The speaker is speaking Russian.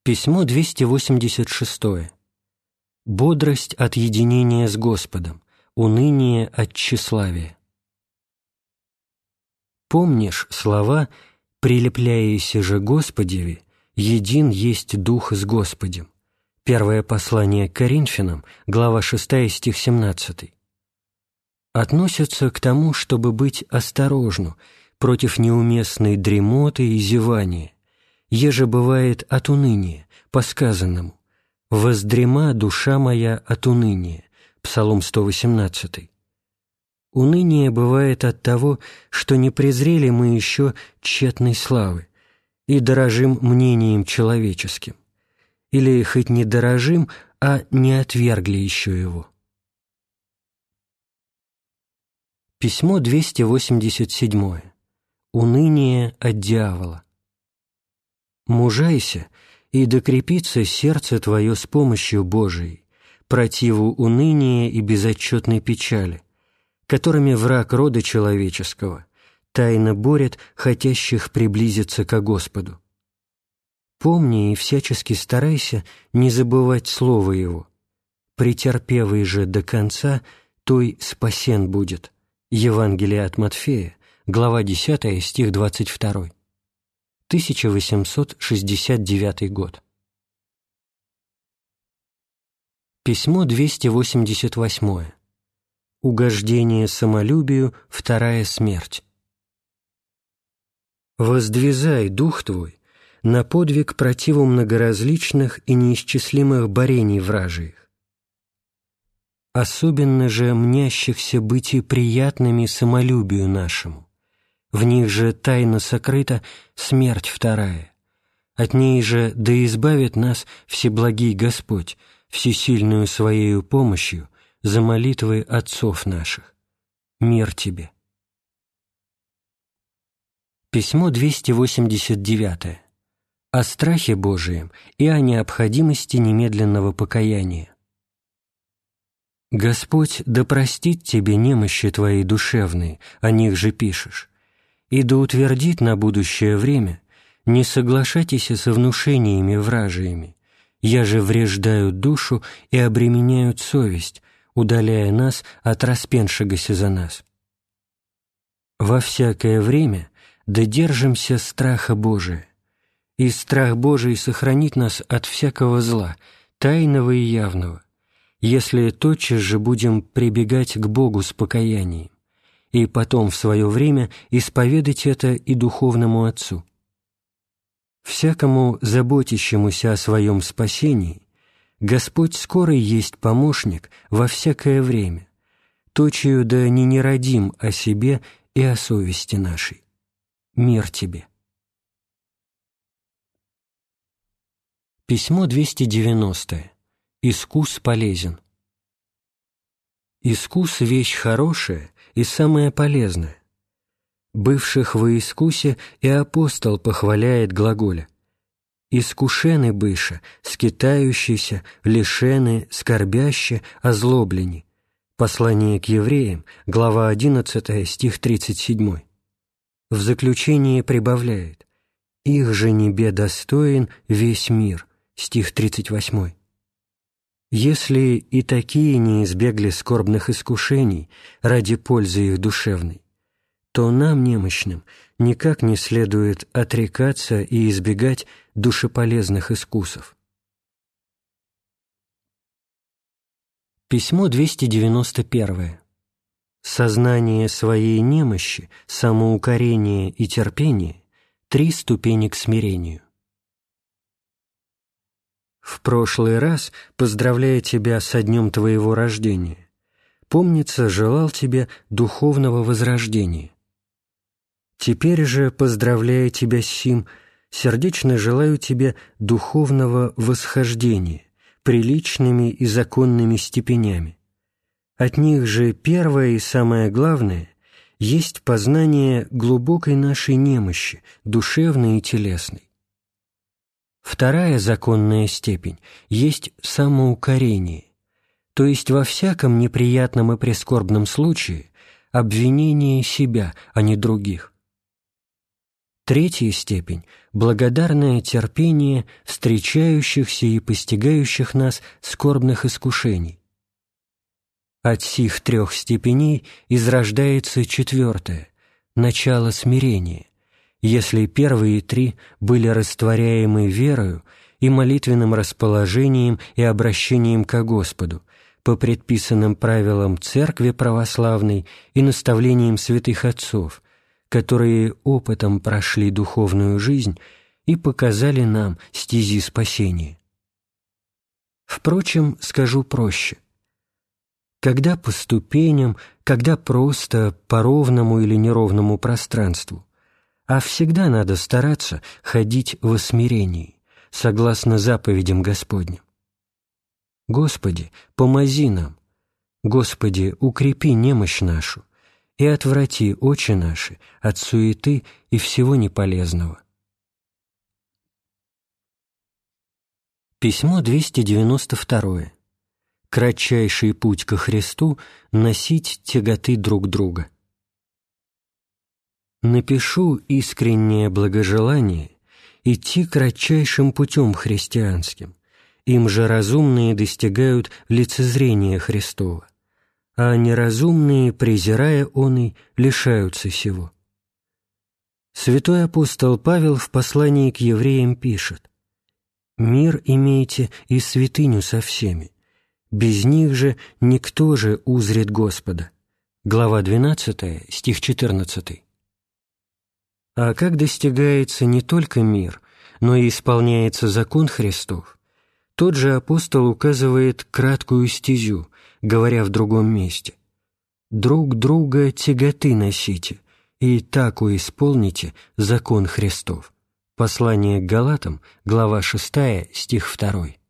Письмо 286. Бодрость от единения с Господом, уныние от тщеславия. Помнишь слова «прилепляйся же Господеви, един есть Дух с Господем». Первое послание к Коринфянам, глава 6, стих 17. Относятся к тому, чтобы быть осторожну против неуместной дремоты и зевания, еже бывает от уныния, по сказанному «воздрема душа моя от уныния» Псалом 118. Уныние бывает от того, что не презрели мы еще тщетной славы и дорожим мнением человеческим, или хоть не дорожим, а не отвергли еще его. Письмо 287. Уныние от дьявола. «Мужайся, и докрепится сердце твое с помощью Божией, противу уныния и безотчетной печали, которыми враг рода человеческого тайно борет хотящих приблизиться ко Господу. Помни и всячески старайся не забывать слова Его. Претерпевый же до конца, той спасен будет». Евангелие от Матфея, глава 10, стих 22. 1869 год. Письмо 288. Угождение самолюбию, вторая смерть. «Воздвизай дух твой на подвиг противу многоразличных и неисчислимых борений вражиих, особенно же мнящихся быть и приятными самолюбию нашему. В них же тайно сокрыта смерть вторая. От ней же да избавит нас Всеблагий Господь всесильную Своею помощью за молитвы отцов наших. Мир тебе». Письмо 289. О страхе Божием и о необходимости немедленного покаяния. «Господь да простит тебе немощи твои душевные, о них же пишешь, и да утвердит на будущее время, не соглашайтесь со внушениями вражиями, я же вреждают душу и обременяют совесть, удаляя нас от распеншегося за нас. Во всякое время да держимся страха Божия, и страх Божий сохранит нас от всякого зла, тайного и явного, если тотчас же будем прибегать к Богу с покаянием, и потом в свое время исповедать это и духовному Отцу. Всякому заботящемуся о своем спасении Господь скорый есть помощник во всякое время, точию да не родим о себе и о совести нашей. Мир тебе». Письмо 290. Искус полезен. Искус — вещь хорошая и самая полезная. Бывших во искусе и апостол похваляет глаголя: «Искушены быша, скитающиеся, лишены, скорбяще, озлоблены». Послание к евреям, глава 11, стих 37. В заключение прибавляет: «Их же небе достоин весь мир», стих 38. Если и такие не избегли скорбных искушений ради пользы их душевной, то нам, немощным, никак не следует отрекаться и избегать душеполезных искусов. Письмо 291. Сознание своей немощи, самоукорение и терпение — 3 ступени к смирению. В прошлый раз, поздравляя тебя со днем твоего рождения, помнится, желал тебе духовного возрождения. Теперь же, поздравляя тебя с сим, сердечно желаю тебе духовного восхождения приличными и законными степенями. От них же первое и самое главное есть познание глубокой нашей немощи, душевной и телесной. Вторая законная степень есть самоукорение, то есть во всяком неприятном и прискорбном случае обвинение себя, а не других. Третья степень – благодарное терпение встречающихся и постигающих нас скорбных искушений. От сих трех степеней изрождается четвертая – начало смирения, если первые три были растворяемы верою и молитвенным расположением и обращением ко Господу, по предписанным правилам Церкви Православной и наставлениям святых отцов, которые опытом прошли духовную жизнь и показали нам стези спасения. Впрочем, скажу проще. Когда по ступеням, когда просто по ровному или неровному пространству, а всегда надо стараться ходить во смирении, согласно заповедям Господним. Господи, помози нам, Господи, укрепи немощь нашу и отврати очи наши от суеты и всего неполезного. Письмо 292. Кратчайший путь ко Христу — носить тяготы друг друга. Напишу искреннее благожелание идти кратчайшим путем христианским, им же разумные достигают лицезрения Христова, а неразумные, презирая оный, лишаются сего. Святой апостол Павел в послании к евреям пишет: «Мир имейте и святыню со всеми, без них же никто же узрит Господа». Глава 12, стих 14. А как достигается не только мир, но и исполняется закон Христов, тот же апостол указывает краткую стезю, говоря в другом месте: «Друг друга тяготы носите, и тако исполните закон Христов». Послание к Галатам, глава 6, стих 2.